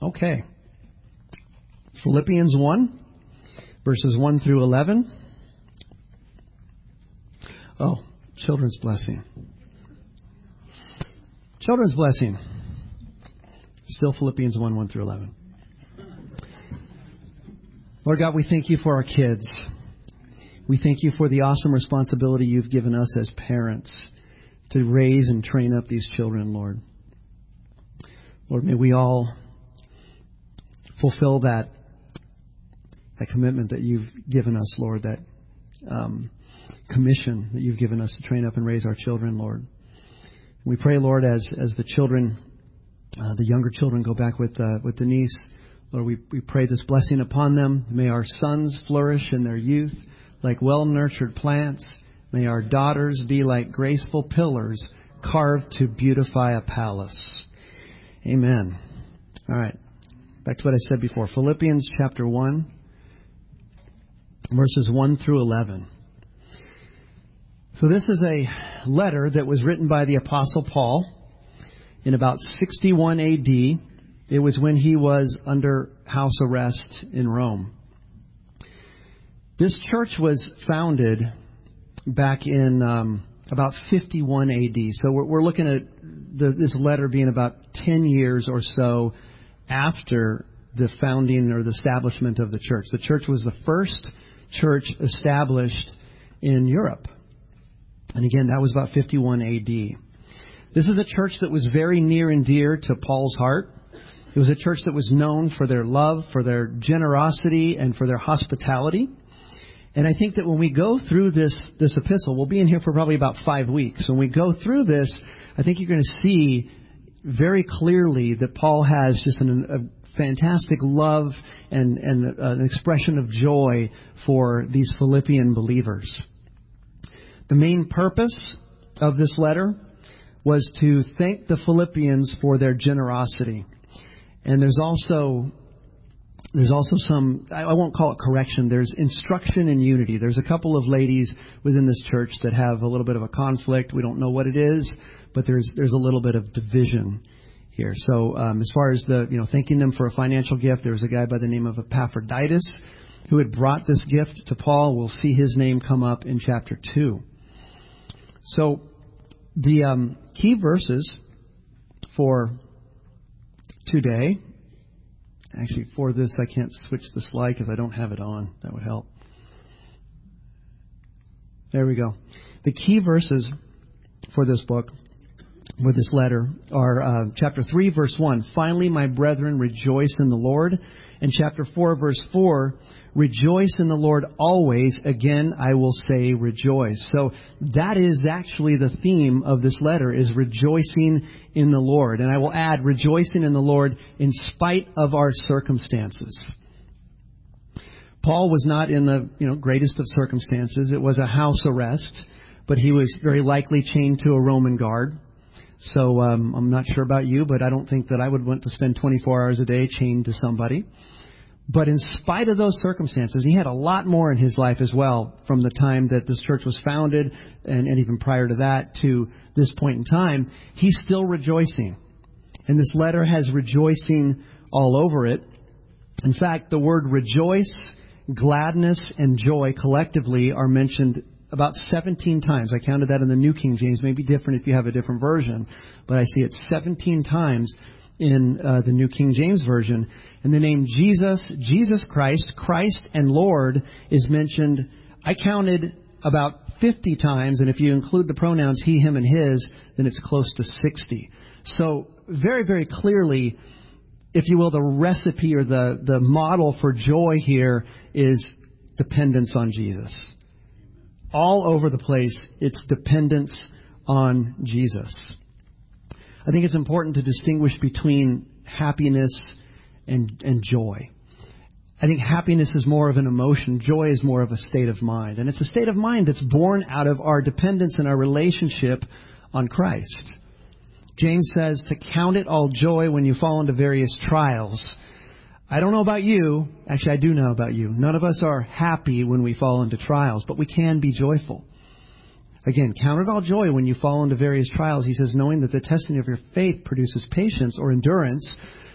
Okay. Philippians 1, verses 1 through 11. Oh, children's blessing. Children's blessing. Still Philippians 1, 1 through 11. Lord God, we thank you for our kids. We thank you for the awesome responsibility you've given us as parents to raise and train up these children, Lord. Lord, may we all fulfill that commitment that you've given us, Lord, that commission that you've given us to train up and raise our children, Lord. We pray, Lord, as the children, the younger children go back with Denise, Lord, we pray this blessing upon them. May our sons flourish in their youth like well-nurtured plants. May our daughters be like graceful pillars carved to beautify a palace. Amen. All right. Back to what I said before. Philippians chapter 1, verses 1 through 11. So this is a letter that was written by the Apostle Paul in about 61 A.D. It was when he was under house arrest in Rome. This church was founded back in about 51 A.D. So we're looking at this letter being about 10 years or so after the founding or the establishment of the church. The church was the first church established in Europe. And again, that was about 51 A.D. This is a church that was very near and dear to Paul's heart. It was a church that was known for their love, for their generosity, and for their hospitality. And I think that when we go through this epistle, we'll be in here for probably about 5 weeks. When we go through this, I think you're going to see very clearly that Paul has just a fantastic love and an expression of joy for these Philippian believers. The main purpose of this letter was to thank the Philippians for their generosity. And there's also some, I won't call it correction, there's instruction in unity. There's a couple of ladies within this church that have a little bit of a conflict. We don't know what it is, but there's a little bit of division here. So as far as thanking them for a financial gift, there was a guy by the name of Epaphroditus who had brought this gift to Paul. We'll see his name come up in chapter 2. So the key verses for today, actually for this I can't switch the slide because I don't have it on. That would help. There we go. The key verses for this book, for this letter, are chapter 3, verse 1. Finally, my brethren, rejoice in the Lord. And chapter 4, verse 4, rejoice in the Lord always. Again, I will say rejoice. So that is actually the theme of this letter, is rejoicing in the Lord. And I will add, rejoicing in the Lord in spite of our circumstances. Paul was not in the greatest of circumstances. It was a house arrest, but he was very likely chained to a Roman guard. So I'm not sure about you, but I don't think that I would want to spend 24 hours a day chained to somebody. But in spite of those circumstances, he had a lot more in his life as well from the time that this church was founded and even prior to that to this point in time. He's still rejoicing. And this letter has rejoicing all over it. In fact, the word rejoice, gladness, and joy collectively are mentioned about 17 times. I counted that in the New King James. Maybe different if you have a different version. But I see it 17 times in the New King James Version. And the name Jesus Christ, Christ and Lord is mentioned, I counted about 50 times. And if you include the pronouns he, him, and his, then it's close to 60. So very, very clearly, if you will, the recipe or the model for joy here is dependence on Jesus. All over the place, it's dependence on Jesus. I think it's important to distinguish between happiness and joy. I think happiness is more of an emotion. Joy is more of a state of mind. And it's a state of mind that's born out of our dependence and our relationship on Christ. James says to count it all joy when you fall into various trials. I don't know about you. Actually, I do know about you. None of us are happy when we fall into trials, but we can be joyful. Again, count it all joy when you fall into various trials. He says, knowing that the testing of your faith produces patience or endurance,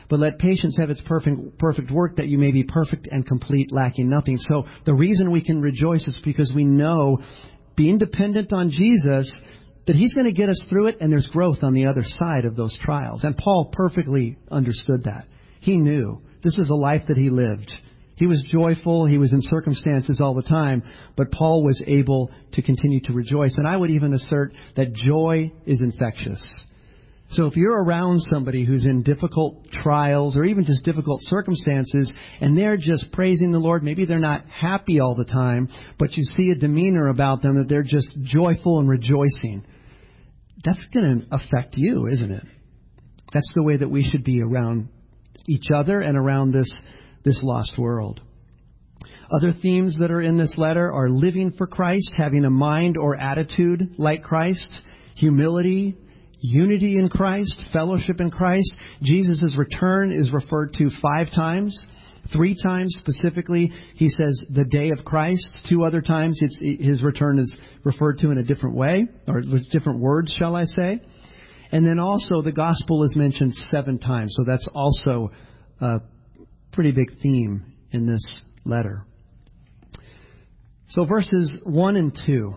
but let patience have its perfect work, that you may be perfect and complete, lacking nothing. So the reason we can rejoice is because we know, being dependent on Jesus, that He's going to get us through it, and there's growth on the other side of those trials. And Paul perfectly understood that. He knew this is the life that he lived. He was joyful. He was in circumstances all the time, but Paul was able to continue to rejoice. And I would even assert that joy is infectious. So if you're around somebody who's in difficult trials or even just difficult circumstances, and they're just praising the Lord, maybe they're not happy all the time, but you see a demeanor about them that they're just joyful and rejoicing, that's going to affect you, isn't it? That's the way that we should be around each other and around this lost world. Other themes that are in this letter are living for Christ, having a mind or attitude like Christ, humility, unity in Christ, fellowship in Christ. Jesus' return is referred to 5 times. 3 times specifically, he says the day of Christ. 2 other times, his return is referred to in a different way, or with different words, shall I say. And then also the gospel is mentioned 7 times. So that's also a pretty big theme in this letter. So verses 1 and 2.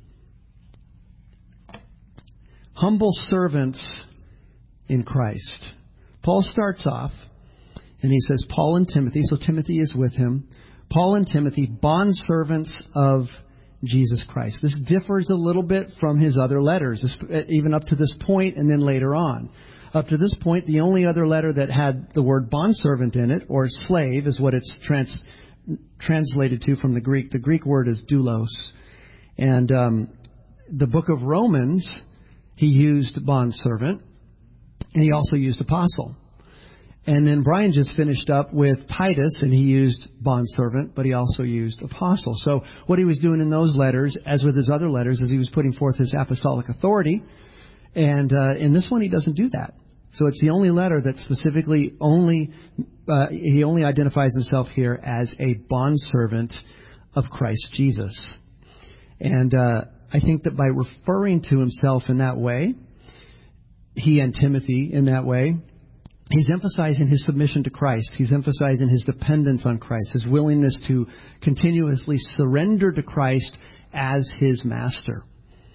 Humble servants in Christ. Paul starts off and he says, Paul and Timothy, so Timothy is with him. Paul and Timothy, bondservants of Jesus Christ. This differs a little bit from his other letters, even up to this point and then later on. Up to this point, the only other letter that had the word bondservant in it, or slave, is what it's translated to from the Greek. The Greek word is doulos. And the book of Romans, he used bondservant, and he also used apostle. And then Brian just finished up with Titus, and he used bondservant, but he also used apostle. So what he was doing in those letters, as with his other letters, is he was putting forth his apostolic authority. And in this one, he doesn't do that. So it's the only letter that specifically he only identifies himself here as a bondservant of Christ Jesus. And I think that by referring to himself in that way, he and Timothy in that way, he's emphasizing his submission to Christ. He's emphasizing his dependence on Christ, his willingness to continuously surrender to Christ as his master.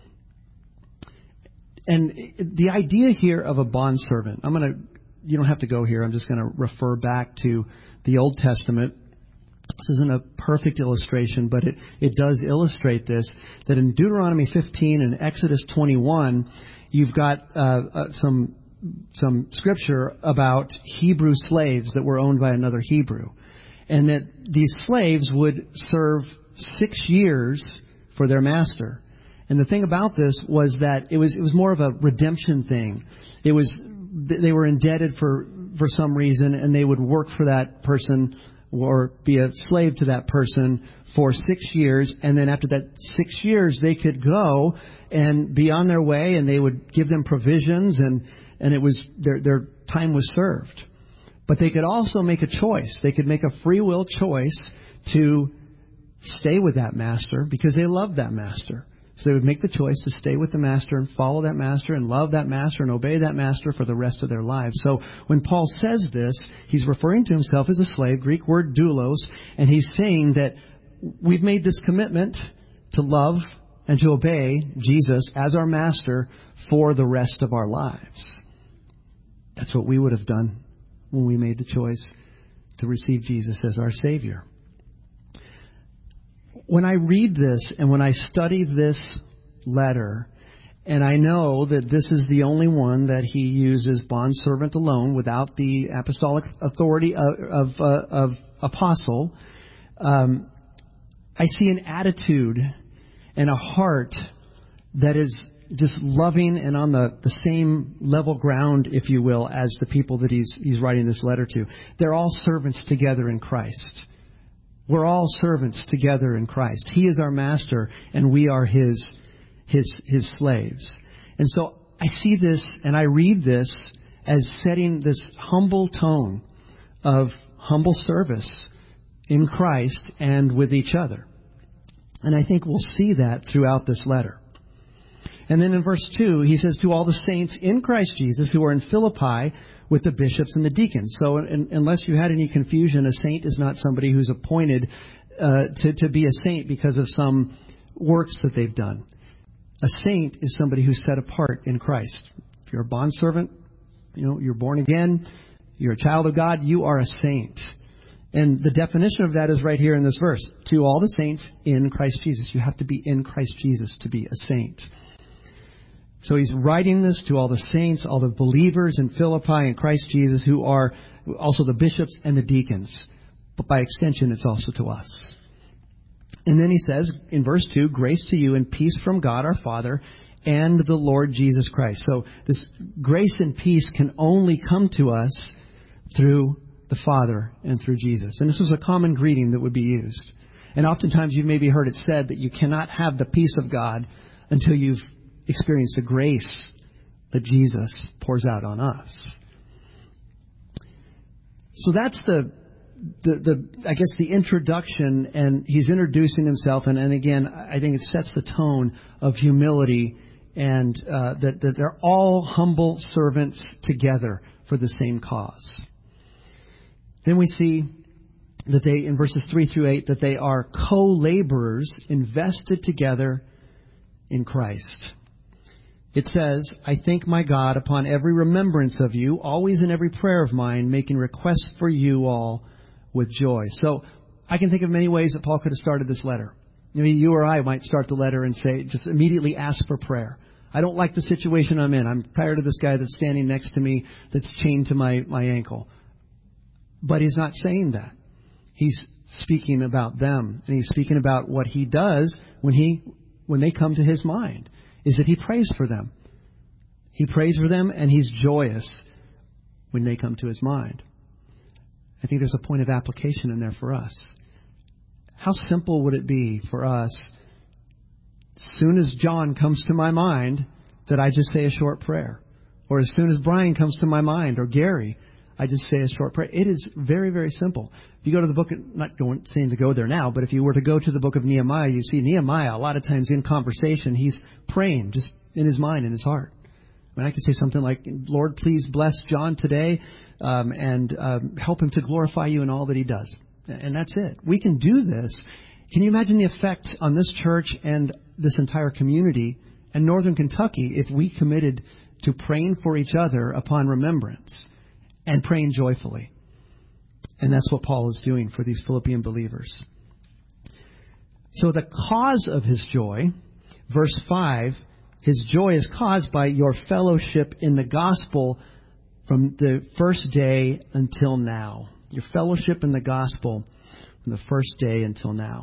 And the idea here of a bondservant, you don't have to go here. I'm just going to refer back to the Old Testament. This isn't a perfect illustration, but it does illustrate this, that in Deuteronomy 15 and Exodus 21, you've got some scripture about Hebrew slaves that were owned by another Hebrew. And that these slaves would serve 6 years for their master. And the thing about this was that it was more of a redemption thing. They were indebted for some reason, and they would work for that person or be a slave to that person for 6 years. And then after that 6 years, they could go and be on their way, and they would give them provisions, and it was their time was served. But they could also make a choice. They could make a free will choice to stay with that master because they loved that master. So they would make the choice to stay with the master and follow that master and love that master and obey that master for the rest of their lives. So when Paul says this, he's referring to himself as a slave, Greek word doulos, and he's saying that we've made this commitment to love and to obey Jesus as our master for the rest of our lives. That's what we would have done when we made the choice to receive Jesus as our Savior. When I read this and when I study this letter, and I know that this is the only one that he uses bondservant alone without the apostolic authority of apostle, I see an attitude and a heart that is just loving and on the same level ground, if you will, as the people that he's writing this letter to. They're all servants together in Christ. We're all servants together in Christ. He is our master, and we are his slaves. And so I see this and I read this as setting this humble tone of humble service in Christ and with each other. And I think we'll see that throughout this letter. And then in verse 2, he says, to all the saints in Christ Jesus who are in Philippi with the bishops and the deacons. So unless you had any confusion, a saint is not somebody who's appointed to be a saint because of some works that they've done. A saint is somebody who's set apart in Christ. If you're a bondservant, you're born again, you're a child of God, you are a saint. And the definition of that is right here in this verse. To all the saints in Christ Jesus. You have to be in Christ Jesus to be a saint. So he's writing this to all the saints, all the believers in Philippi in Christ Jesus, who are also the bishops and the deacons. But by extension, it's also to us. And then he says in verse 2, grace to you and peace from God our Father and the Lord Jesus Christ. So this grace and peace can only come to us through the Father and through Jesus. And this was a common greeting that would be used. And oftentimes you've maybe heard it said that you cannot have the peace of God until you've experienced the grace that Jesus pours out on us. So that's I guess the introduction, and he's introducing himself, and again, I think it sets the tone of humility, and that they're all humble servants together for the same cause. Then we see that they, in verses 3 through 8, that they are co-laborers invested together in Christ. It says, I thank my God upon every remembrance of you, always in every prayer of mine, making requests for you all with joy. So I can think of many ways that Paul could have started this letter. Maybe you or I might start the letter and say, just immediately ask for prayer. I don't like the situation I'm in. I'm tired of this guy that's standing next to me that's chained to my ankle. But he's not saying that. He's speaking about them. And he's speaking about what he does when they come to his mind, is that he prays for them. He prays for them, and he's joyous when they come to his mind. I think there's a point of application in there for us. How simple would it be for us, as soon as John comes to my mind, that I just say a short prayer? Or as soon as Brian comes to my mind, or Gary, I just say a short prayer. It is very, very simple. If you go to the book, not saying to go there now, but if you were to go to the book of Nehemiah, you see Nehemiah, a lot of times in conversation, he's praying just in his mind, in his heart. I mean, I could say something like, Lord, please bless John today and help him to glorify you in all that he does. And that's it. We can do this. Can you imagine the effect on this church and this entire community and Northern Kentucky if we committed to praying for each other upon remembrance and praying joyfully? And that's what Paul is doing for these Philippian believers. So the cause of his joy, verse 5, his joy is caused by your fellowship in the gospel from the first day until now. Your fellowship in the gospel from the first day until now.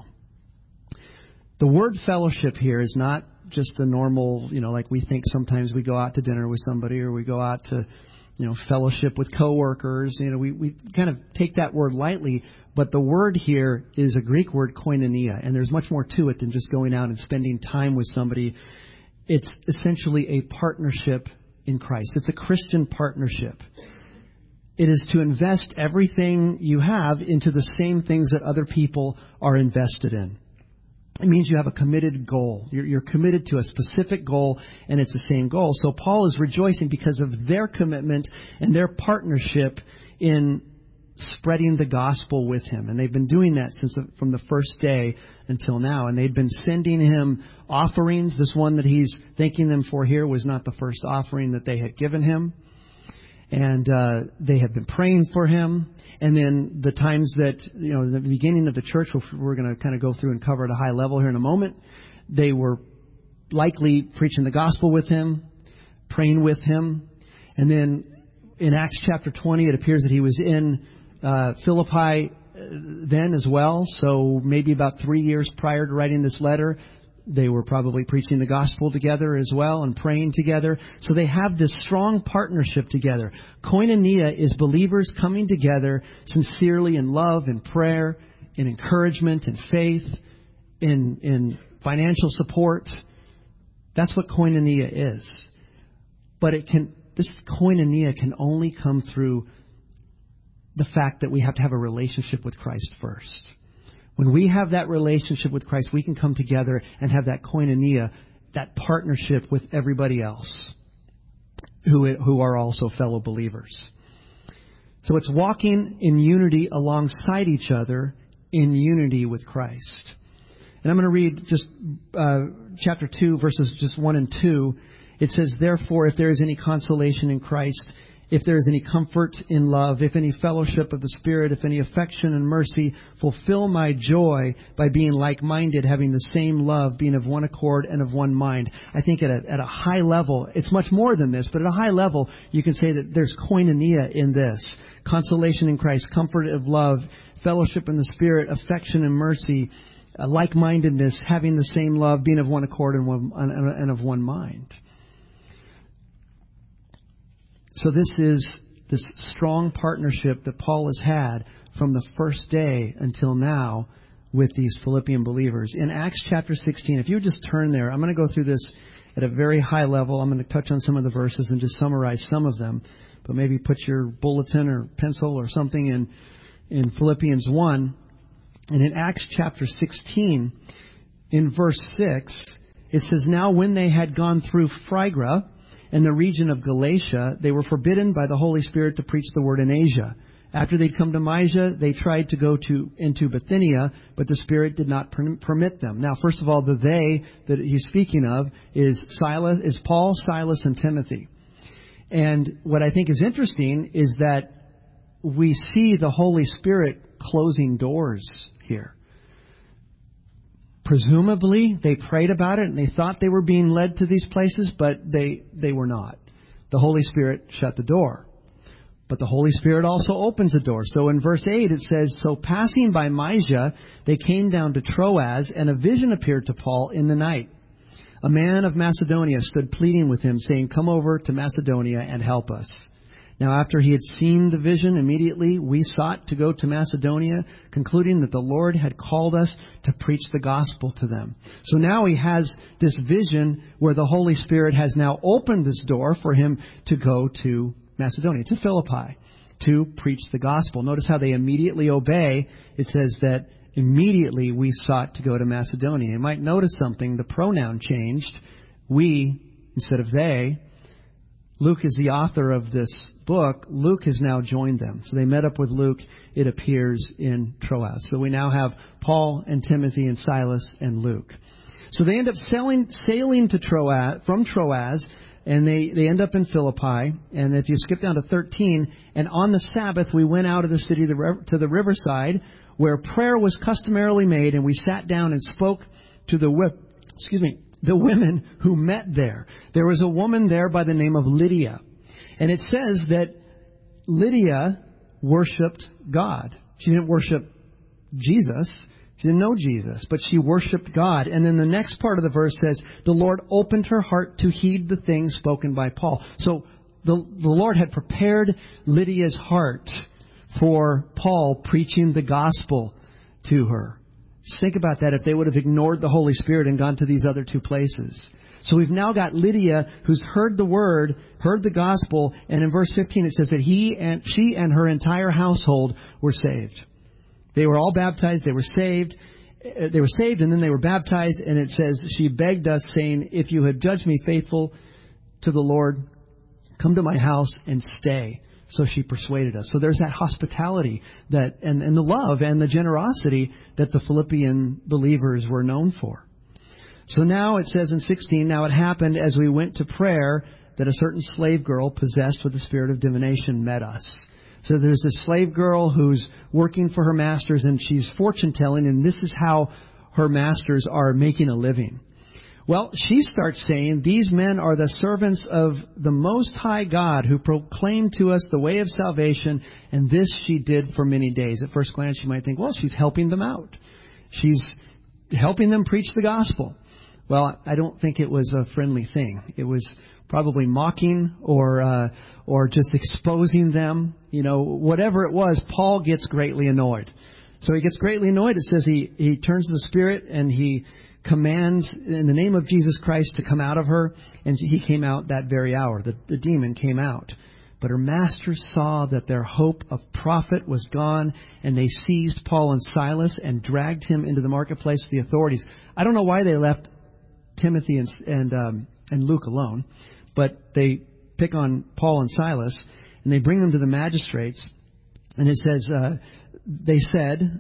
The word fellowship here is not just a normal, like we think sometimes we go out to dinner with somebody or we go out to, fellowship with coworkers. We kind of take that word lightly, but the word here is a Greek word koinonia, and there's much more to it than just going out and spending time with somebody. It's essentially a partnership in Christ. It's a Christian partnership. It is to invest everything you have into the same things that other people are invested in. It means you have a committed goal. You're committed to a specific goal, and it's the same goal. So Paul is rejoicing because of their commitment and their partnership in spreading the gospel with him. And they've been doing that from the first day until now. And they've been sending him offerings. This one that he's thanking them for here was not the first offering that they had given him. And they have been praying for him. And then the times that, the beginning of the church, we're going to kind of go through and cover at a high level here in a moment, they were likely preaching the gospel with him, praying with him. And then in Acts chapter 20, it appears that he was in Philippi then as well. So maybe about 3 years prior to writing this letter, they were probably preaching the gospel together as well and praying together. So they have this strong partnership together. Koinonia is believers coming together sincerely in love and prayer, in encouragement and faith, in financial support. That's what koinonia is. But this koinonia can only come through the fact that we have to have a relationship with Christ first. When we have that relationship with Christ, we can come together and have that koinonia, that partnership with everybody else who are also fellow believers. So it's walking in unity alongside each other in unity with Christ. And I'm going to read just chapter 2, verses just 1 and 2. It says, "Therefore, if there is any consolation in Christ, if there is any comfort in love, if any fellowship of the Spirit, if any affection and mercy, fulfill my joy by being like-minded, having the same love, being of one accord and of one mind." I think at a high level, it's much more than this, but at a high level, you can say that there's koinonia in this. Consolation in Christ, comfort of love, fellowship in the Spirit, affection and mercy, like-mindedness, having the same love, being of one accord and of one mind. So this is this strong partnership that Paul has had from the first day until now with these Philippian believers. In Acts chapter 16, if you would just turn there, I'm going to go through this at a very high level. I'm going to touch on some of the verses and just summarize some of them. But maybe put your bulletin or pencil or something in Philippians 1. And in Acts chapter 16, in verse 6, it says, "Now when they had gone through Phrygia and the region of Galatia, they were forbidden by the Holy Spirit to preach the word in Asia. After they'd come to Mysia, they tried to go into Bithynia, but the Spirit did not permit them." Now, first of all, the they that he's speaking of is Paul, Silas, and Timothy. And what I think is interesting is that we see the Holy Spirit closing doors here. Presumably, they prayed about it and they thought they were being led to these places, but they were not. The Holy Spirit shut the door. But the Holy Spirit also opens a door. So in verse 8 it says, "So passing by Mysia, they came down to Troas, and a vision appeared to Paul in the night. A man of Macedonia stood pleading with him, saying, 'Come over to Macedonia and help us.' Now after he had seen the vision, immediately we sought to go to Macedonia, concluding that the Lord had called us to preach the gospel to them." So now he has this vision where the Holy Spirit has now opened this door for him to go to Macedonia, to Philippi, to preach the gospel. Notice how they immediately obey. It says that immediately we sought to go to Macedonia. You might notice something. The pronoun changed. We instead of they. Luke is the author of this book. Luke has now joined them. So they met up with Luke, it appears, in Troas. So we now have Paul and Timothy and Silas and Luke. So they end up sailing to Troas, from Troas, and they end up in Philippi. And if you skip down to 13, "And on the Sabbath we went out of the city to the riverside, where prayer was customarily made, and we sat down and spoke to the women who met there." There was a woman there by the name of Lydia. And it says that Lydia worshipped God. She didn't worship Jesus. She didn't know Jesus, but she worshipped God. And then the next part of the verse says, "The Lord opened her heart to heed the things spoken by Paul." So the Lord had prepared Lydia's heart for Paul preaching the gospel to her. Just think about that if they would have ignored the Holy Spirit and gone to these other two places. So we've now got Lydia who's heard the word, heard the gospel, and in verse 15 it says that she and her entire household were saved. They were all baptized, they were saved, and then they were baptized, and it says she begged us, saying, "If you have judged me faithful to the Lord, come to my house and stay." So she persuaded us. So there's that hospitality and the love and the generosity that the Philippian believers were known for. So now it says in 16, "Now it happened as we went to prayer that a certain slave girl possessed with the spirit of divination met us." So there's a slave girl who's working for her masters, and she's fortune telling, and this is how her masters are making a living. Well, she starts saying, "These men are the servants of the Most High God who proclaim to us the way of salvation, and this she did for many days." At first glance, you might think, well, she's helping them out. She's helping them preach the gospel. Well, I don't think it was a friendly thing. It was probably mocking or just exposing them. You know, whatever it was, Paul gets greatly annoyed. So he gets greatly annoyed. It says he turns to the Spirit and he commands in the name of Jesus Christ to come out of her, and he came out that very hour. The demon came out. But her masters saw that their hope of profit was gone, and they seized Paul and Silas and dragged him into the marketplace of the authorities. I don't know why they left Timothy and Luke alone, but they pick on Paul and Silas, and they bring them to the magistrates. And it says, they said,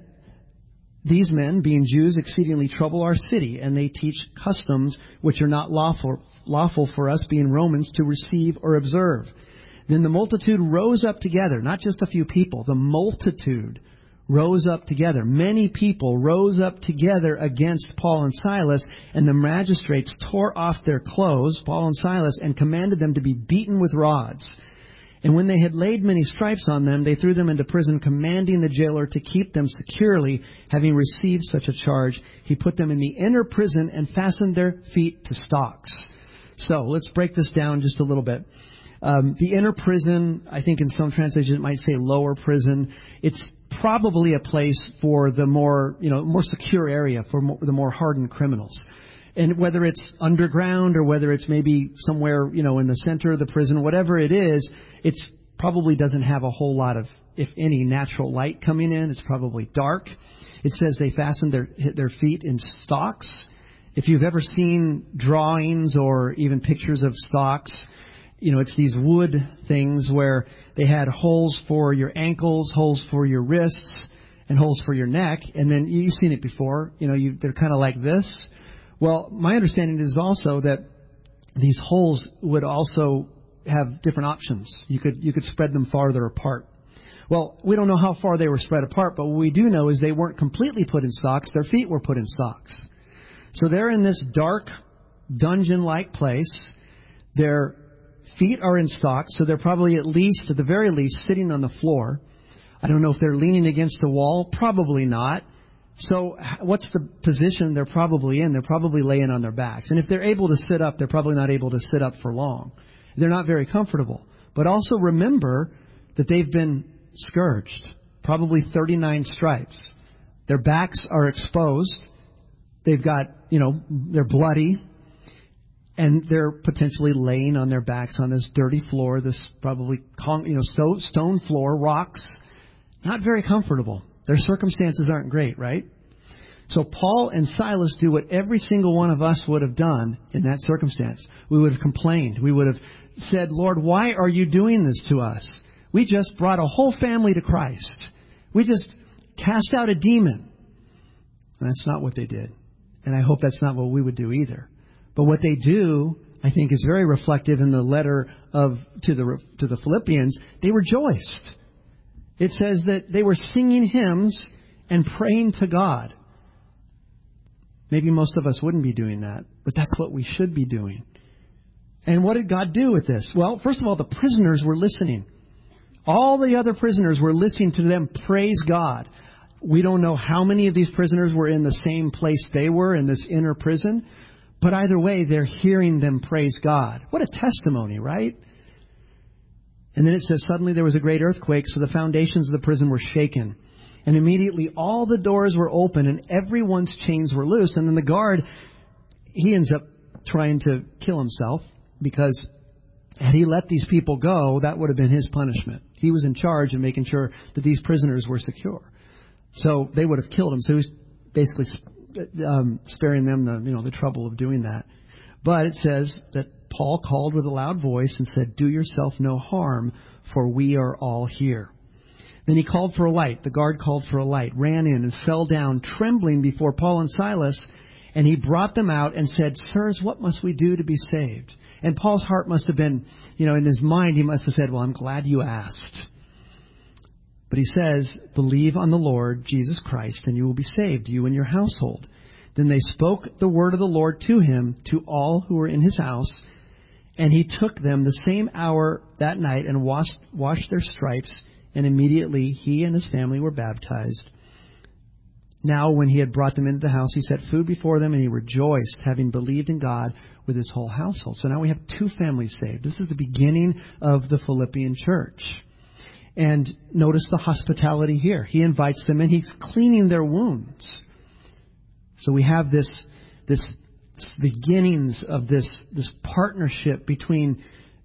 these men, being Jews, exceedingly trouble our city, and they teach customs which are not lawful for us, being Romans, to receive or observe. Then the multitude rose up together, not just a few people. The multitude rose up together. Many people rose up together against Paul and Silas, and the magistrates tore off their clothes, Paul and Silas, and commanded them to be beaten with rods. And when they had laid many stripes on them, they threw them into prison, commanding the jailer to keep them securely. Having received such a charge, he put them in the inner prison and fastened their feet to stocks. So let's break this down just a little bit. The inner prison, I think in some translations it might say lower prison. It's probably a place for the more secure area for the more hardened criminals. And whether it's underground or whether it's maybe somewhere, in the center of the prison, whatever it is, it probably doesn't have a whole lot of, if any, natural light coming in. It's probably dark. It says they fastened their feet in stocks. If you've ever seen drawings or even pictures of stocks, it's these wood things where they had holes for your ankles, holes for your wrists, and holes for your neck. And then you've seen it before. They're kind of like this. Well, my understanding is also that these holes would also have different options. You could spread them farther apart. Well, we don't know how far they were spread apart, but what we do know is they weren't completely put in stocks. Their feet were put in stocks. So they're in this dark, dungeon-like place. Their feet are in stocks, so they're probably at the very least, sitting on the floor. I don't know if they're leaning against the wall. Probably not. So what's the position they're probably in? They're probably laying on their backs. And if they're able to sit up, they're probably not able to sit up for long. They're not very comfortable. But also remember that they've been scourged, probably 39 stripes. Their backs are exposed. They've got, they're bloody. And they're potentially laying on their backs on this dirty floor, this probably stone floor, rocks. Not very comfortable. Their circumstances aren't great, right? So Paul and Silas do what every single one of us would have done in that circumstance. We would have complained. We would have said, Lord, why are you doing this to us? We just brought a whole family to Christ. We just cast out a demon. And that's not what they did. And I hope that's not what we would do either. But what they do, I think, is very reflective in the letter to the Philippians. They rejoiced. It says that they were singing hymns and praying to God. Maybe most of us wouldn't be doing that, but that's what we should be doing. And what did God do with this? Well, first of all, the prisoners were listening. All the other prisoners were listening to them praise God. We don't know how many of these prisoners were in the same place they were in this inner prison, but either way, they're hearing them praise God. What a testimony, right? And then it says, suddenly there was a great earthquake, so the foundations of the prison were shaken. And immediately all the doors were open and everyone's chains were loosed. And then the guard, he ends up trying to kill himself because had he let these people go, that would have been his punishment. He was in charge of making sure that these prisoners were secure. So they would have killed him. So he was basically sparing them the trouble of doing that. But it says that Paul called with a loud voice and said, do yourself no harm, for we are all here. Then he called for a light. The guard called for a light, ran in and fell down trembling before Paul and Silas. And he brought them out and said, sirs, what must we do to be saved? And Paul's heart must have been, in his mind, he must have said, well, I'm glad you asked. But he says, believe on the Lord Jesus Christ and you will be saved, you and your household. Then they spoke the word of the Lord to him, to all who were in his house. And he took them the same hour that night and washed their stripes. And immediately he and his family were baptized. Now when he had brought them into the house, he set food before them and he rejoiced, having believed in God with his whole household. So now we have 2 families saved. This is the beginning of the Philippian church. And notice the hospitality here. He invites them in. He's cleaning their wounds. So we have this beginnings of this partnership between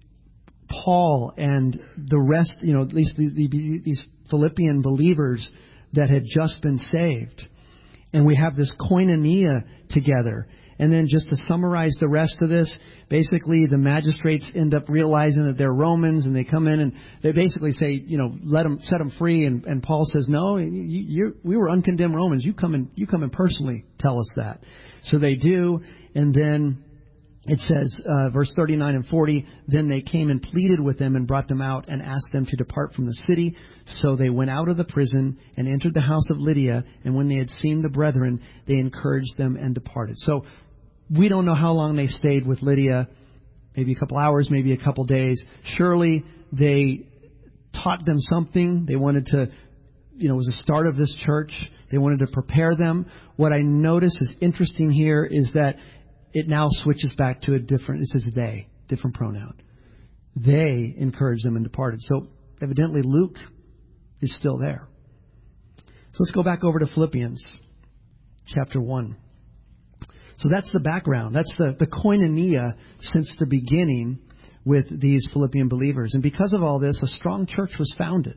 Paul and the rest, at least these Philippian believers that had just been saved. And we have this koinonia together. And then just to summarize the rest of this, basically the magistrates end up realizing that they're Romans, and they come in and they basically say, set them free. And Paul says, no, we were uncondemned Romans. You come and personally tell us that. So they do. And then it says, verse 39 and 40, then they came and pleaded with them and brought them out and asked them to depart from the city. So they went out of the prison and entered the house of Lydia. And when they had seen the brethren, they encouraged them and departed. So we don't know how long they stayed with Lydia, maybe a couple hours, maybe a couple days. Surely they taught them something. They wanted to, it was the start of this church. They wanted to prepare them. What I notice is interesting here is that it now switches back to it says they, different pronoun. They encouraged them and departed. So evidently Luke is still there. So let's go back over to Philippians chapter 1. So that's the background. That's the koinonia since the beginning with these Philippian believers. And because of all this, a strong church was founded.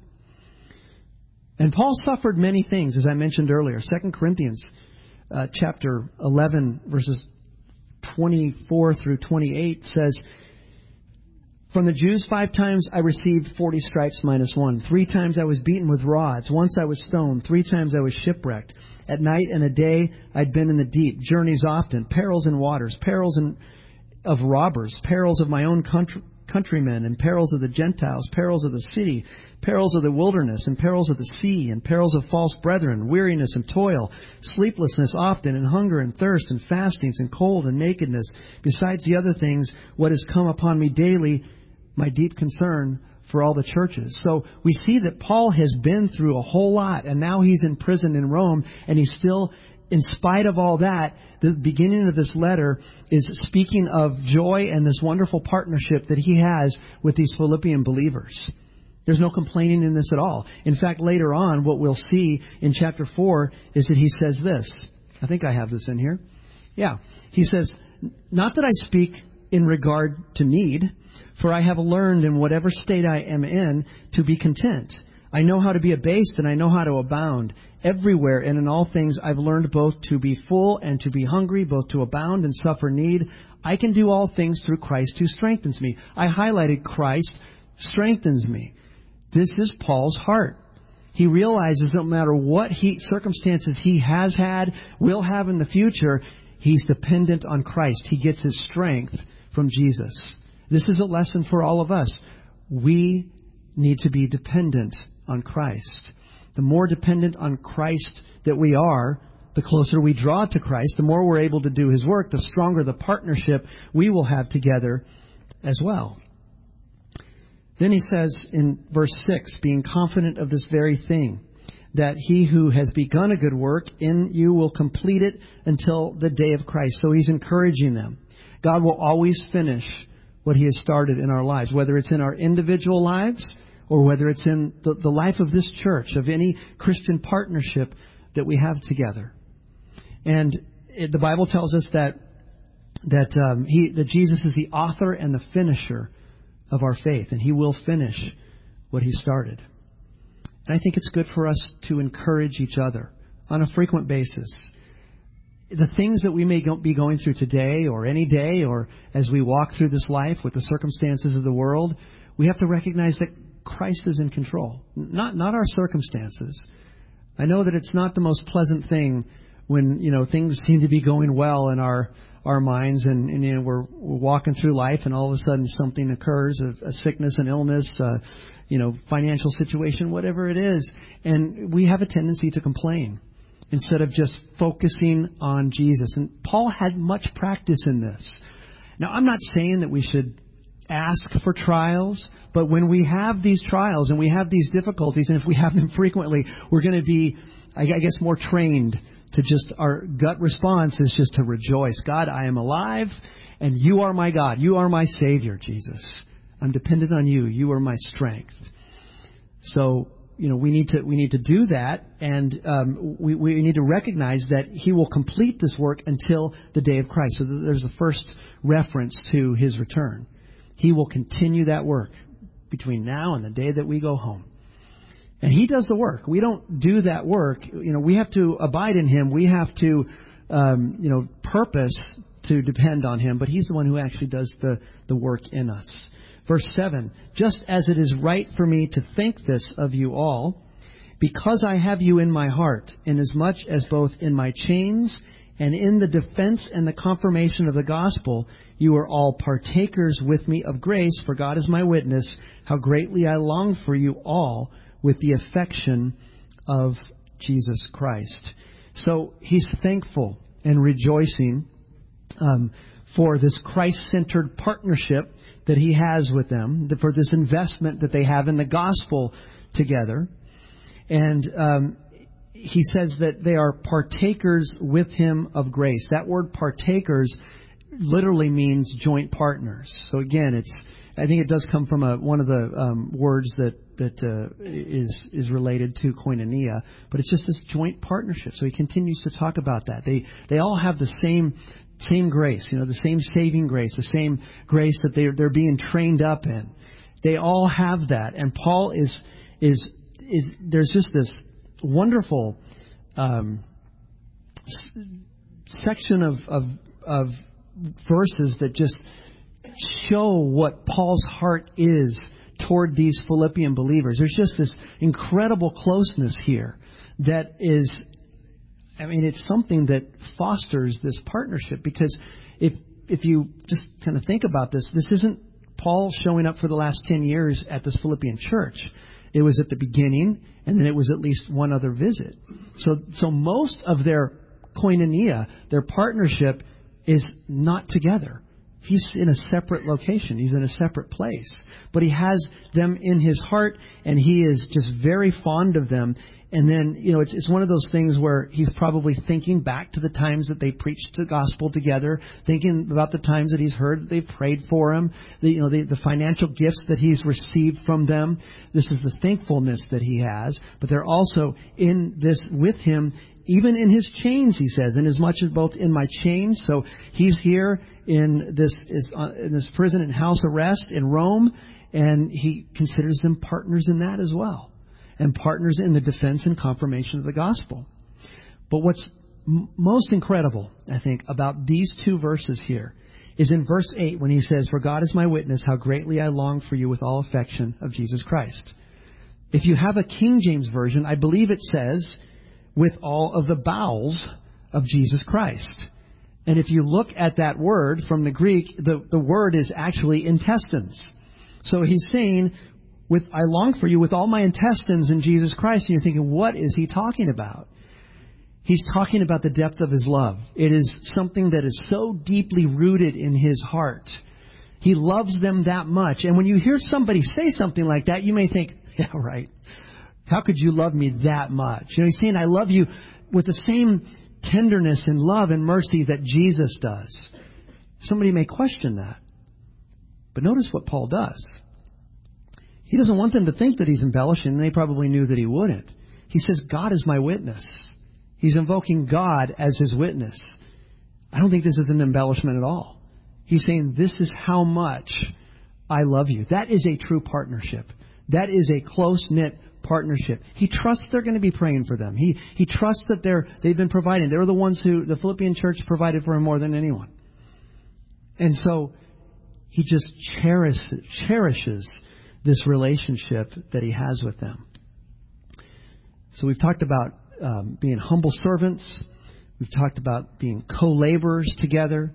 And Paul suffered many things, as I mentioned earlier. 2 Corinthians chapter 11, verses 24 through 28 says, from the Jews 5 times I received 40 stripes minus 1. 3 times I was beaten with rods. Once I was stoned. 3 times I was shipwrecked. At night and a day I'd been in the deep. Journeys often. Perils in waters. Perils of robbers. Perils of my own countrymen. And perils of the Gentiles. Perils of the city. Perils of the wilderness. And perils of the sea. And perils of false brethren. Weariness and toil. Sleeplessness often. And hunger and thirst. And fastings and cold and nakedness. Besides the other things, what has come upon me daily, my deep concern for all the churches. So we see that Paul has been through a whole lot, and now he's in prison in Rome, and he's still, in spite of all that, the beginning of this letter is speaking of joy and this wonderful partnership that he has with these Philippian believers. There's no complaining in this at all. In fact, later on, what we'll see in chapter 4 is that he says this. I think I have this in here. Yeah. He says, not that I speak in regard to need, for I have learned in whatever state I am in to be content. I know how to be abased and I know how to abound. Everywhere and in all things I've learned both to be full and to be hungry, both to abound and suffer need. I can do all things through Christ who strengthens me. I highlighted Christ strengthens me. This is Paul's heart. He realizes no matter what circumstances he has had, will have in the future, he's dependent on Christ. He gets his strength from Jesus. This is a lesson for all of us. We need to be dependent on Christ. The more dependent on Christ that we are, the closer we draw to Christ, the more we're able to do His work, the stronger the partnership we will have together as well. Then he says in verse 6, being confident of this very thing, that He who has begun a good work in you will complete it until the day of Christ. So he's encouraging them. God will always finish what He has started in our lives, whether it's in our individual lives or whether it's in the life of this church, of any Christian partnership that we have together. And the Bible tells us that Jesus is the author and the finisher of our faith, and He will finish what He started. And I think it's good for us to encourage each other on a frequent basis. The things that we may be going through today or any day, or as we walk through this life with the circumstances of the world, we have to recognize that Christ is in control, not our circumstances. I know that it's not the most pleasant thing when things seem to be going well in our minds, and we're walking through life, and all of a sudden something occurs, a sickness, an illness, financial situation, whatever it is, and we have a tendency to complain instead of just focusing on Jesus. And Paul had much practice in this. Now, I'm not saying that we should ask for trials, but when we have these trials and we have these difficulties, and if we have them frequently, we're going to be, I guess, more trained to just, our gut response is just to rejoice. God, I am alive, and You are my God. You are my Savior, Jesus. I'm dependent on You. You are my strength. So, we need to do that, and we need to recognize that He will complete this work until the day of Christ. So there's the first reference to His return. He will continue that work between now and the day that we go home. And He does the work. We don't do that work. We have to abide in Him. We have to purpose to depend on Him, but He's the one who actually does the work in us. Verse 7, just as it is right for me to think this of you all, because I have you in my heart, inasmuch as both in my chains and in the defense and the confirmation of the gospel, you are all partakers with me of grace, for God is my witness, how greatly I long for you all with the affection of Jesus Christ. So he's thankful and rejoicing for this Christ-centered partnership that he has with them, for this investment that they have in the gospel together. And he says that they are partakers with him of grace. That word partakers literally means joint partners. So again, I think it does come from one of the words that is related to koinonia, but it's just this joint partnership. So he continues to talk about that. They all have the same grace, the same saving grace, the same grace that they're being trained up in. They all have that, and Paul is there's just this wonderful section of verses that just show what Paul's heart is toward these Philippian believers. There's just this incredible closeness here that is, it's something that fosters this partnership, because if you just kind of think about this isn't Paul showing up for the last 10 years at this Philippian church. It was at the beginning, and then it was at least one other visit. So most of their koinonia, their partnership, is not together. He's in a separate location. He's in a separate place. But he has them in his heart, and he is just very fond of them. And then, it's one of those things where he's probably thinking back to the times that they preached the gospel together, thinking about the times that he's heard that they've prayed for him, the financial gifts that he's received from them. This is the thankfulness that he has. But they're also in this with him, even in his chains, he says, and as much as both in my chains. So he's here in this prison and house arrest in Rome, and he considers them partners in that as well, and partners in the defense and confirmation of the gospel. But what's most incredible, I think, about these two verses here is in verse 8 when he says, "For God is my witness, how greatly I long for you with all affection of Jesus Christ." If you have a King James Version, I believe it says, "with all of the bowels of Jesus Christ." And if you look at that word from the Greek, the word is actually intestines. So he's saying, I long for you with all my intestines in Jesus Christ. And you're thinking, what is he talking about? He's talking about the depth of his love. It is something that is so deeply rooted in his heart. He loves them that much. And when you hear somebody say something like that, you may think, yeah, right. How could you love me that much? He's saying, I love you with the same tenderness and love and mercy that Jesus does. Somebody may question that. But notice what Paul does. He doesn't want them to think that he's embellishing, and they probably knew that he wouldn't. He says, God is my witness. He's invoking God as his witness. I don't think this is an embellishment at all. He's saying, this is how much I love you. That is a true partnership. That is a close-knit partnership. He trusts they're going to be praying for them. He trusts that they've been providing. They're the ones who the Philippian church provided for him more than anyone. And so he just cherishes this relationship that he has with them. So we've talked about being humble servants. We've talked about being co-laborers together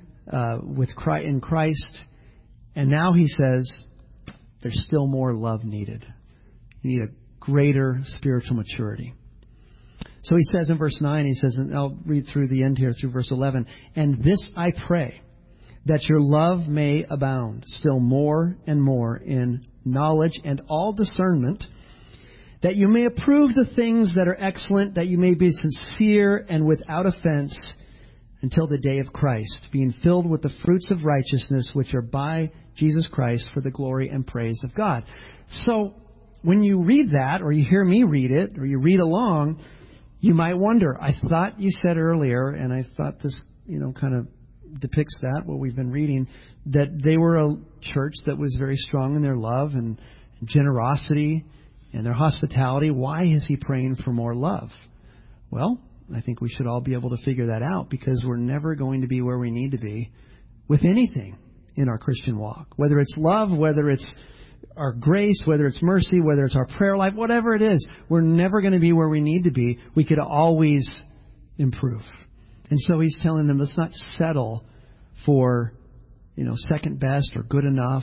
in Christ. And now he says there's still more love needed. You need a greater spiritual maturity. So he says in verse 9, he says, and I'll read through the end here through verse 11, "And this I pray, that your love may abound still more and more in knowledge and all discernment, that you may approve the things that are excellent, that you may be sincere and without offense until the day of Christ, being filled with the fruits of righteousness which are by Jesus Christ for the glory and praise of God." So when you read that, or you hear me read it, or you read along, you might wonder, I thought you said earlier, and I thought this, kind of depicts that, what we've been reading, that they were a church that was very strong in their love and generosity and their hospitality. Why is he praying for more love? Well, I think we should all be able to figure that out, because we're never going to be where we need to be with anything in our Christian walk. Whether it's love, whether it's our grace, whether it's mercy, whether it's our prayer life, whatever it is, we're never going to be where we need to be. We could always improve. And so he's telling them, let's not settle for, second best or good enough.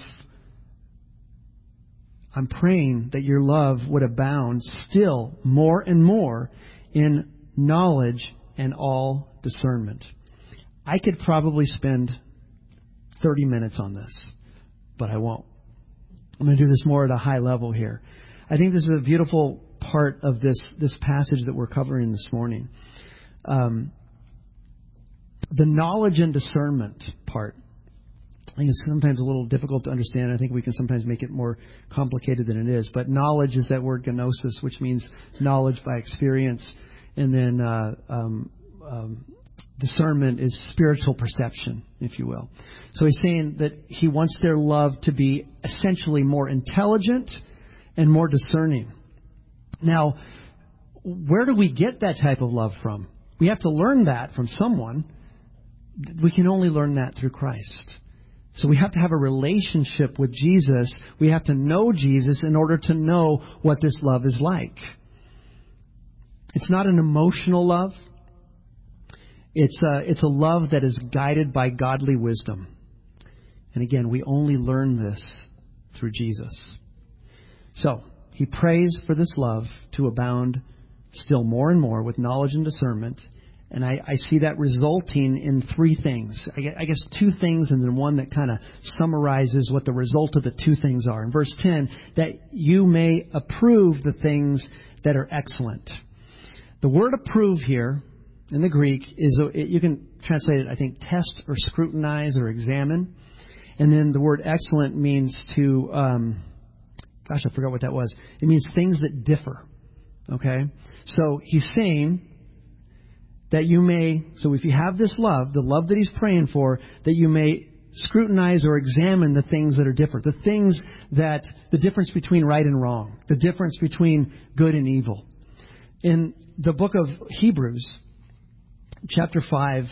I'm praying that your love would abound still more and more in knowledge and all discernment. I could probably spend 30 minutes on this, but I won't. I'm going to do this more at a high level here. I think this is a beautiful part of this passage that we're covering this morning. The knowledge and discernment part, I think it's sometimes a little difficult to understand. I think we can sometimes make it more complicated than it is. But knowledge is that word gnosis, which means knowledge by experience. And then discernment is spiritual perception, if you will. So he's saying that he wants their love to be essentially more intelligent and more discerning. Now, where do we get that type of love from? We have to learn that from someone. We can only learn that through Christ. So we have to have a relationship with Jesus. We have to know Jesus in order to know what this love is like. It's not an emotional love. It's a love that is guided by godly wisdom. And again, we only learn this through Jesus. So he prays for this love to abound still more and more with knowledge and discernment. And I see that resulting in three things. I guess two things and then one that kind of summarizes what the result of the two things are. In verse 10, that you may approve the things that are excellent. The word approve here in the Greek is, you can translate it, I think, test or scrutinize or examine. And then the word excellent means to, I forgot what that was. It means things that differ. Okay? So he's saying that you may, so if you have this love, the love that he's praying for, that you may scrutinize or examine the things that are different. The difference between right and wrong. The difference between good and evil. In the book of Hebrews, chapter 5,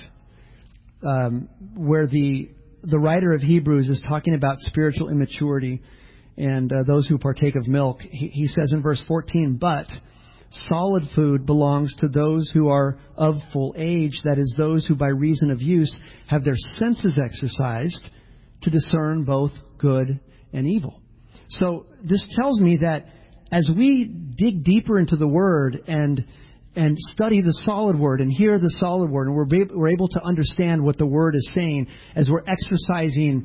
where the writer of Hebrews is talking about spiritual immaturity and those who partake of milk, he says in verse 14, but solid food belongs to those who are of full age, that is, those who by reason of use have their senses exercised to discern both good and evil. So this tells me that as we dig deeper into the Word and study the solid Word and hear the solid Word, and we're able to understand what the Word is saying as we're exercising,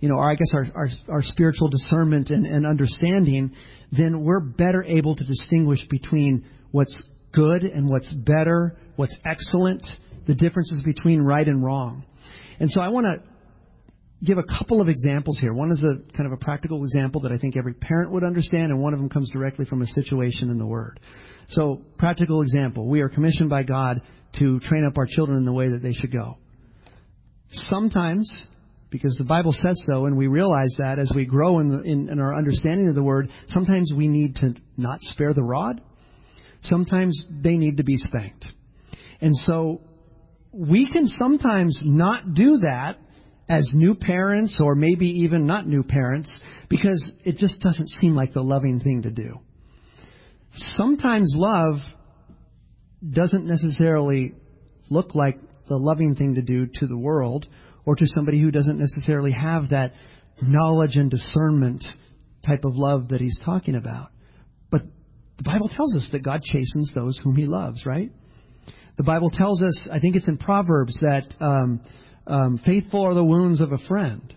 our spiritual discernment and understanding, then we're better able to distinguish between what's good and what's better, what's excellent, the differences between right and wrong. And so I want to give a couple of examples here. One is a kind of a practical example that I think every parent would understand, and one of them comes directly from a situation in the Word. So, practical example. We are commissioned by God to train up our children in the way that they should go. Sometimes, because the Bible says so, and we realize that as we grow in our understanding of the Word, sometimes we need to not spare the rod. Sometimes they need to be spanked. And so we can sometimes not do that as new parents, or maybe even not new parents, because it just doesn't seem like the loving thing to do. Sometimes love doesn't necessarily look like the loving thing to do to the world, or to somebody who doesn't necessarily have that knowledge and discernment type of love that he's talking about. But the Bible tells us that God chastens those whom he loves, right? The Bible tells us, I think it's in Proverbs, that faithful are the wounds of a friend.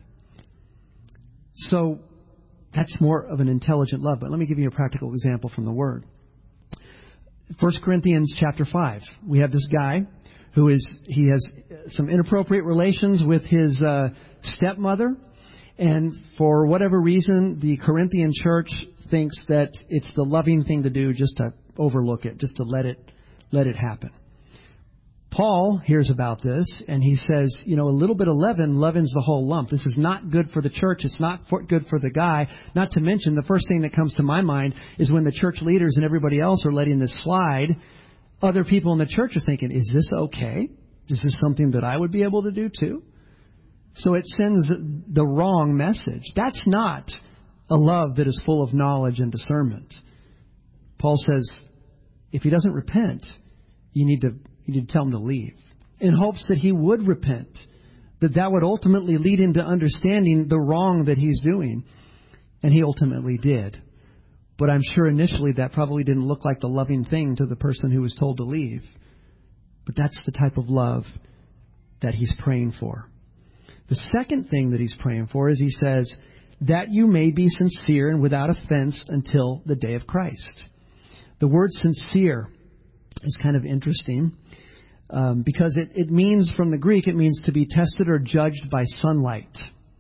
So that's more of an intelligent love. But let me give you a practical example from the Word. 1 Corinthians chapter 5. We have this guy who he has some inappropriate relations with his stepmother. And for whatever reason, the Corinthian church thinks that it's the loving thing to do just to overlook it, just to let it happen. Paul hears about this, and he says, a little bit of leaven leavens the whole lump. This is not good for the church. It's not good for the guy. Not to mention, the first thing that comes to my mind is when the church leaders and everybody else are letting this slide, other people in the church are thinking, is this okay? Is this something that I would be able to do too? So it sends the wrong message. That's not a love that is full of knowledge and discernment. Paul says, if he doesn't repent, you need to tell him to leave, in hopes that he would repent, that would ultimately lead him to understanding the wrong that he's doing. And he ultimately did. But I'm sure initially that probably didn't look like the loving thing to the person who was told to leave. But that's the type of love that he's praying for. The second thing that he's praying for is he says, that you may be sincere and without offense until the day of Christ. The word sincere is kind of interesting because it means, from the Greek, it means to be tested or judged by sunlight.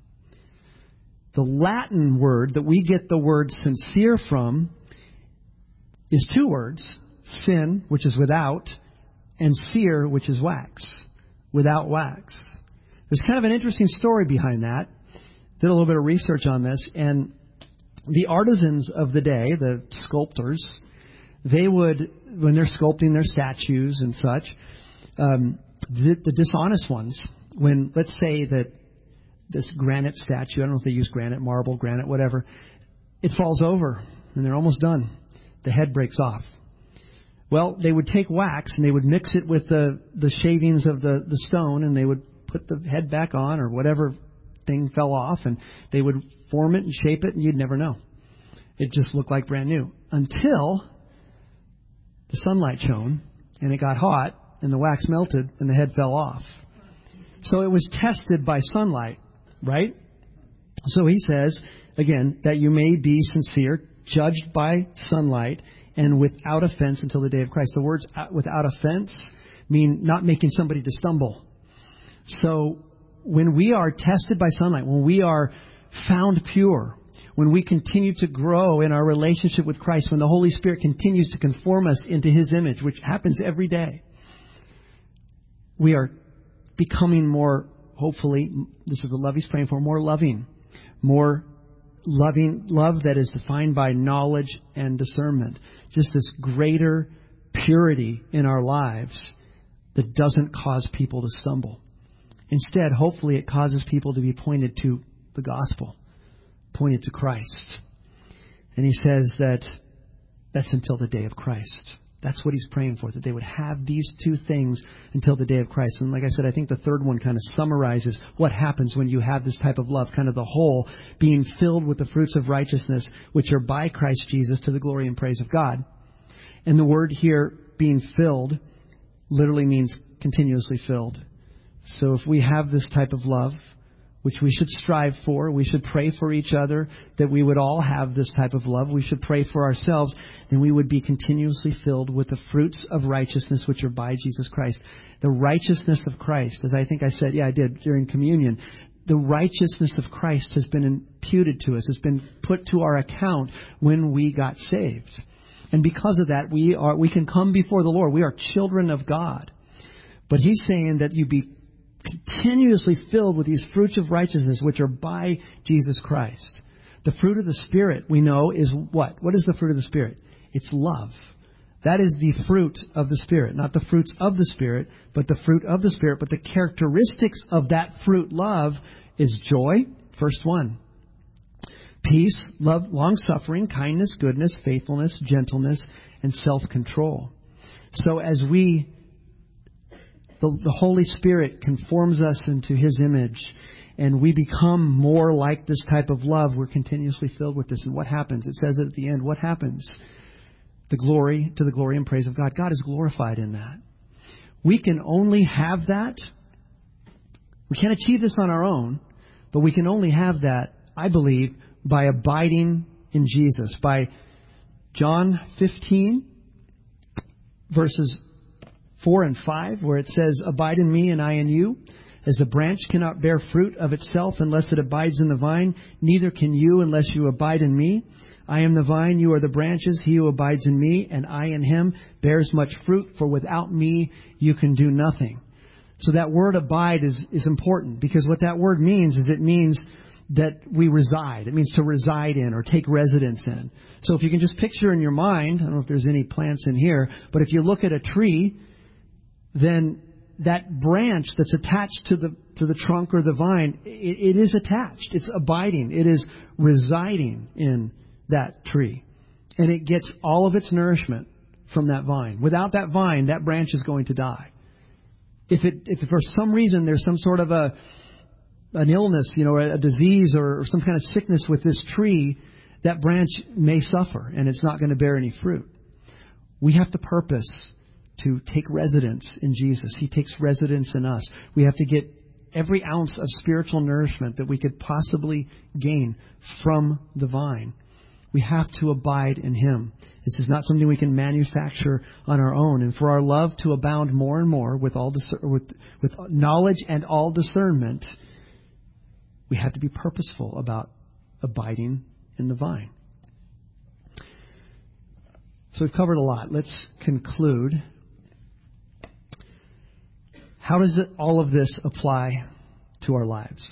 The Latin word that we get the word sincere from is two words, sin, which is without, and cere, which is wax, without wax. There's kind of an interesting story behind that. Did a little bit of research on this, and the artisans of the day, the sculptors, they would, when they're sculpting their statues and such, the dishonest ones, when, let's say that this granite statue, I don't know if they use granite, marble, granite, whatever, it falls over, and they're almost done. The head breaks off. Well, they would take wax, and they would mix it with the shavings of the stone, and they would put the head back on, or whatever thing fell off, and they would form it and shape it, and you'd never know. It just looked like brand new. Until the sunlight shone, and it got hot, and the wax melted, and the head fell off. So it was tested by sunlight, right? So he says, again, that you may be sincere, judged by sunlight, and without offense until the day of Christ. The words without offense mean not making somebody to stumble. So when we are tested by sunlight, when we are found pure, when we continue to grow in our relationship with Christ, when the Holy Spirit continues to conform us into His image, which happens every day, we are becoming more, hopefully, this is the love He's praying for, more loving love that is defined by knowledge and discernment. Just this greater purity in our lives that doesn't cause people to stumble. Instead, hopefully, it causes people to be pointed to the gospel, pointed to Christ. And he says that that's until the day of Christ. That's what he's praying for, that they would have these two things until the day of Christ. And like I said, I think the third one kind of summarizes what happens when you have this type of love, kind of the whole, being filled with the fruits of righteousness, which are by Christ Jesus to the glory and praise of God. And the word here, being filled, literally means continuously filled. So if we have this type of love, which we should strive for, we should pray for each other, that we would all have this type of love. We should pray for ourselves, and we would be continuously filled with the fruits of righteousness, which are by Jesus Christ. The righteousness of Christ, as I think I said, I did during communion, the righteousness of Christ has been imputed to us, has been put to our account when we got saved. And because of that, we can come before the Lord. We are children of God. But He's saying that you be continuously filled with these fruits of righteousness, which are by Jesus Christ. The fruit of the Spirit, we know, is what? What is the fruit of the Spirit? It's love. That is the fruit of the Spirit. Not the fruits of the Spirit, but the fruit of the Spirit. But the characteristics of that fruit, love, is joy, first one. Peace, love, long-suffering, kindness, goodness, faithfulness, gentleness, and self-control. So as the Holy Spirit conforms us into His image, and we become more like this type of love, we're continuously filled with this. And what happens? It says at the end, what happens? To the glory and praise of God. God is glorified in that. We can only have that. We can't achieve this on our own, but we can only have that, I believe, by abiding in Jesus. By John 15, verses 4 and 5, where it says, abide in me and I in you. As the branch cannot bear fruit of itself unless it abides in the vine, neither can you unless you abide in me. I am the vine, you are the branches. He who abides in me and I in him bears much fruit, for without me you can do nothing. So that word abide is important, because what that word means is it means that we reside. It means to reside in or take residence in. So if you can just picture in your mind, I don't know if there's any plants in here, but if you look at a tree, then that branch that's attached to the trunk or the vine, it is attached. It's abiding. It is residing in that tree. And it gets all of its nourishment from that vine. Without that vine, that branch is going to die. If for some reason there's some sort of an illness, a disease or some kind of sickness with this tree, that branch may suffer and it's not going to bear any fruit. We have to purpose to take residence in Jesus. He takes residence in us. We have to get every ounce of spiritual nourishment that we could possibly gain from the vine. We have to abide in Him. This is not something we can manufacture on our own. And for our love to abound more and more with knowledge and all discernment, we have to be purposeful about abiding in the vine. So we've covered a lot. Let's conclude. How does all of this apply to our lives?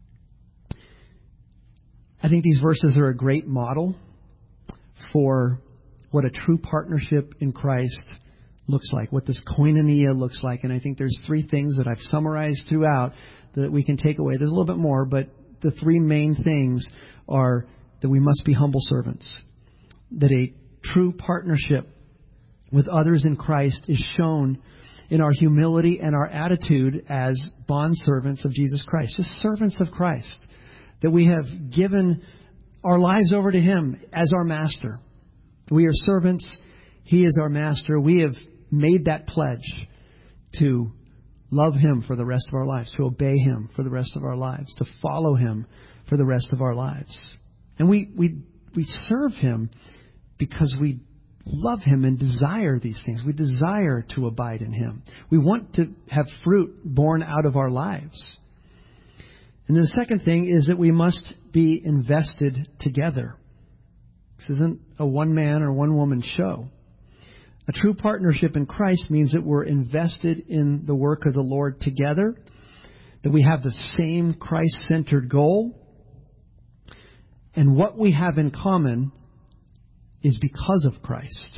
I think these verses are a great model for what a true partnership in Christ looks like, what this koinonia looks like. And I think there's three things that I've summarized throughout that we can take away. There's a little bit more, but the three main things are that we must be humble servants, that a true partnership with others in Christ is shown in our humility and our attitude as bondservants of Jesus Christ, just servants of Christ, that we have given our lives over to Him as our master. We are servants. He is our master. We have made that pledge to love Him for the rest of our lives, to obey Him for the rest of our lives, to follow Him for the rest of our lives. And we serve Him because we love Him and desire these things. We desire to abide in Him. We want to have fruit born out of our lives. And then the second thing is that we must be invested together. This isn't a one-man or one-woman show. A true partnership in Christ means that we're invested in the work of the Lord together, that we have the same Christ-centered goal, and what we have in common is because of Christ.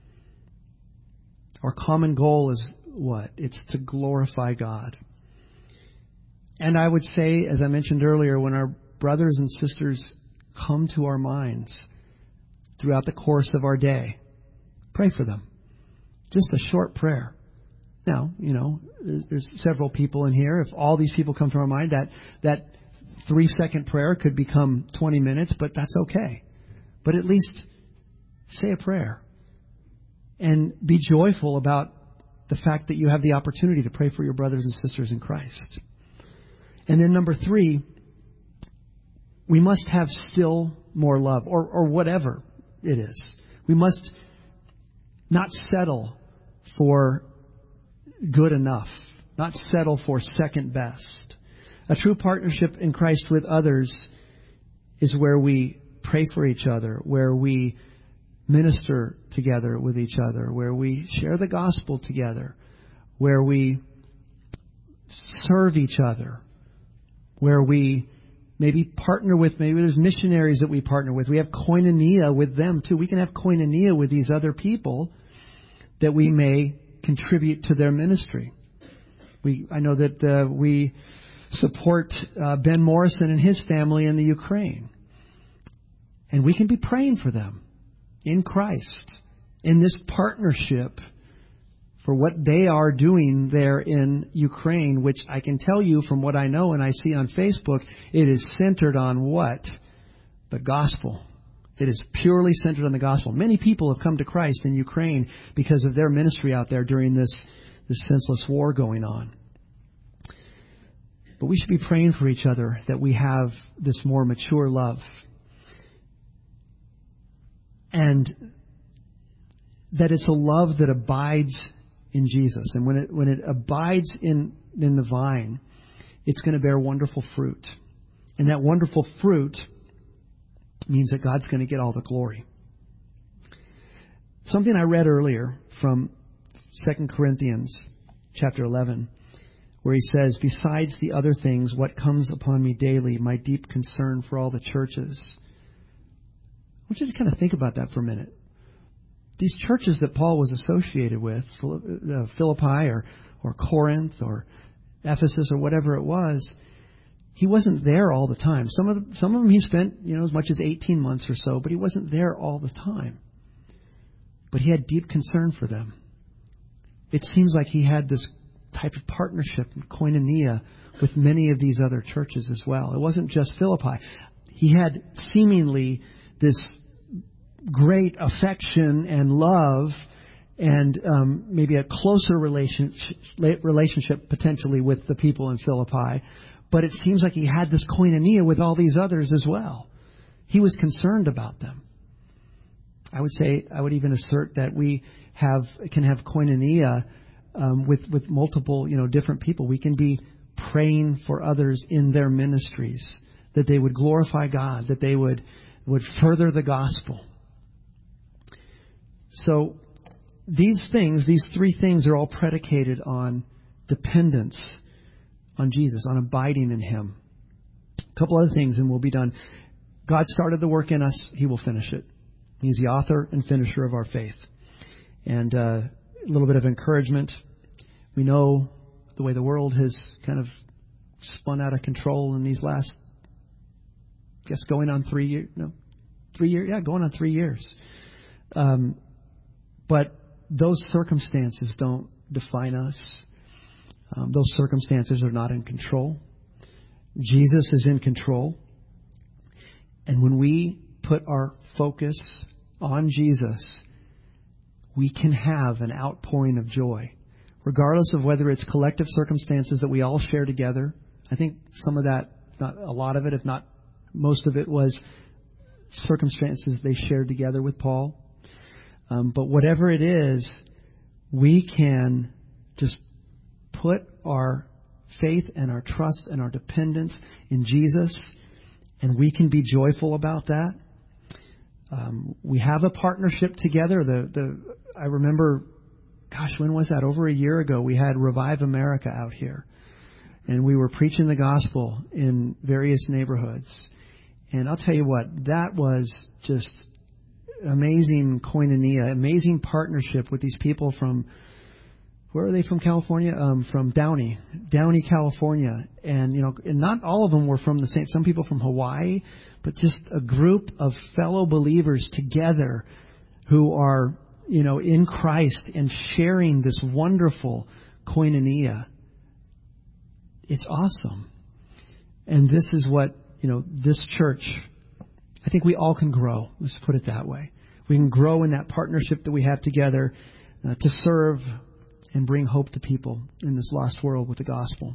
Our common goal is what? It's to glorify God. And I would say, as I mentioned earlier, when our brothers and sisters come to our minds throughout the course of our day, pray for them. Just a short prayer. Now, there's several people in here. If all these people come to our mind, that 3-second prayer could become 20 minutes, but that's okay. But at least say a prayer and be joyful about the fact that you have the opportunity to pray for your brothers and sisters in Christ. And then number 3, we must have still more love, or whatever it is. We must not settle for good enough, not settle for second best. A true partnership in Christ with others is where we pray for each other, where we minister together with each other, where we share the gospel together, where we serve each other, where we maybe partner with, maybe there's missionaries that we partner with. We have koinonia with them too. We can have koinonia with these other people that we may contribute to their ministry. I know that we support Ben Morrison and his family in the Ukraine. And we can be praying for them in Christ, in this partnership for what they are doing there in Ukraine, which I can tell you from what I know and I see on Facebook, it is centered on what? The gospel. It is purely centered on the gospel. Many people have come to Christ in Ukraine because of their ministry out there during this senseless war going on. But we should be praying for each other that we have this more mature love. And that it's a love that abides in Jesus. And when it abides in the vine, it's going to bear wonderful fruit. And that wonderful fruit means that God's going to get all the glory. Something I read earlier from 2 Corinthians chapter 11, where he says, besides the other things, what comes upon me daily, my deep concern for all the churches. I want you to kind of think about that for a minute. These churches that Paul was associated with, Philippi or Corinth or Ephesus or whatever it was, he wasn't there all the time. Some of them he spent, as much as 18 months or so, but he wasn't there all the time. But he had deep concern for them. It seems like he had this type of partnership and koinonia with many of these other churches as well. It wasn't just Philippi. He had seemingly this great affection and love and maybe a closer relationship potentially with the people in Philippi. But it seems like he had this koinonia with all these others as well. He was concerned about them. I would even assert that we can have koinonia with multiple, different people. We can be praying for others in their ministries, that they would glorify God, that they would further the gospel. So these three things are all predicated on dependence on Jesus, on abiding in Him. A couple other things and we'll be done. God started the work in us. He will finish it. He's the author and finisher of our faith. And a little bit of encouragement. We know the way the world has kind of spun out of control in these last, going on 3 years. No, 3 years. Yeah, going on 3 years. But those circumstances don't define us. Those circumstances are not in control. Jesus is in control. And when we put our focus on Jesus, we can have an outpouring of joy, regardless of whether it's collective circumstances that we all share together. I think some of that, if not a lot of it, if not most of it, was circumstances they shared together with Paul. But whatever it is, we can just put our faith and our trust and our dependence in Jesus, and we can be joyful about that. We have a partnership together. I remember, when was that? Over a year ago, we had Revive America out here, and we were preaching the gospel in various neighborhoods. And I'll tell you what, that was just amazing koinonia, amazing partnership with these people from, where are they from, California? From Downey, California. And, and not all of them were from the same, some people from Hawaii, but just a group of fellow believers together who are, in Christ and sharing this wonderful koinonia. It's awesome. And this is what, this church, I think we all can grow. Let's put it that way. We can grow in that partnership that we have together to serve and bring hope to people in this lost world with the gospel.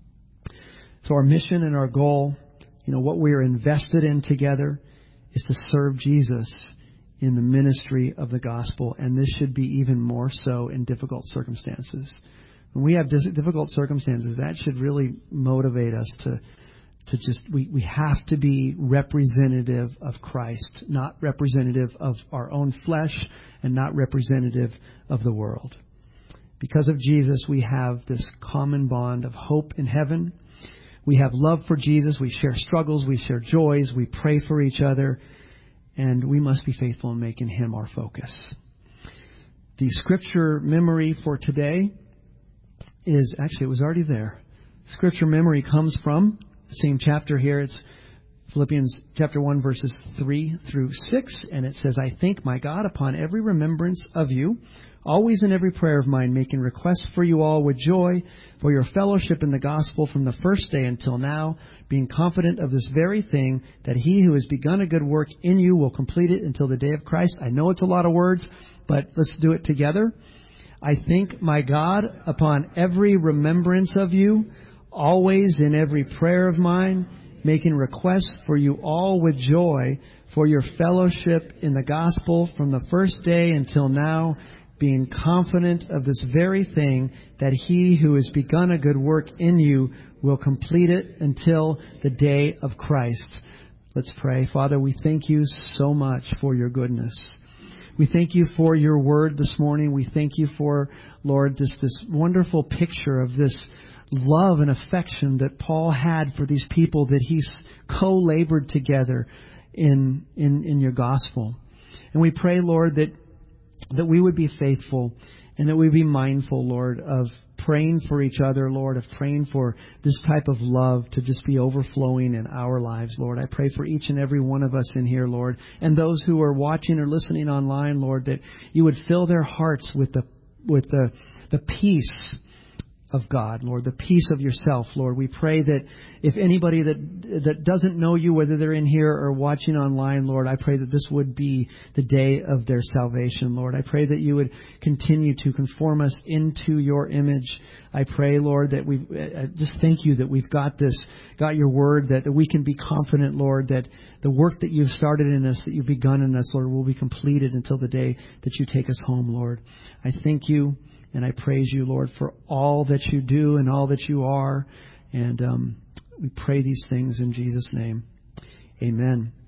So our mission and our goal, what we are invested in together is to serve Jesus in the ministry of the gospel. And this should be even more so in difficult circumstances. When we have difficult circumstances, that should really motivate us to just, we have to be representative of Christ, not representative of our own flesh and not representative of the world. Because of Jesus, we have this common bond of hope in heaven. We have love for Jesus. We share struggles. We share joys. We pray for each other. And we must be faithful in making Him our focus. The scripture memory for today is, actually, it was already there. Scripture memory comes from the same chapter here. It's Philippians chapter 1, verses 3 through 6. And it says, I thank my God upon every remembrance of you, always in every prayer of mine, making requests for you all with joy, for your fellowship in the gospel from the first day until now, being confident of this very thing, that He who has begun a good work in you will complete it until the day of Christ. I know it's a lot of words, but let's do it together. I thank my God upon every remembrance of you, always in every prayer of mine, making requests for you all with joy, for your fellowship in the gospel from the first day until now, being confident of this very thing, that He who has begun a good work in you will complete it until the day of Christ. Let's pray. Father, we thank you so much for your goodness. We thank you for your word this morning. We thank you for, Lord, this wonderful picture of this love and affection that Paul had for these people that he co-labored together in your gospel. And we pray, Lord, that we would be faithful and that we would be mindful, Lord, of praying for each other, Lord, of praying for this type of love to just be overflowing in our lives, Lord. I pray for each and every one of us in here, Lord, and those who are watching or listening online, Lord, that you would fill their hearts with the peace of God, Lord, the peace of yourself, Lord. We pray that if anybody that doesn't know you, whether they're in here or watching online, Lord, I pray that this would be the day of their salvation, Lord. I pray that you would continue to conform us into your image. I pray, Lord, that we just thank you that we've got your word, that we can be confident, Lord, that the work that you've started in us, that you've begun in us, Lord, will be completed until the day that you take us home, Lord. I thank you. And I praise you, Lord, for all that you do and all that you are. And we pray these things in Jesus' name. Amen.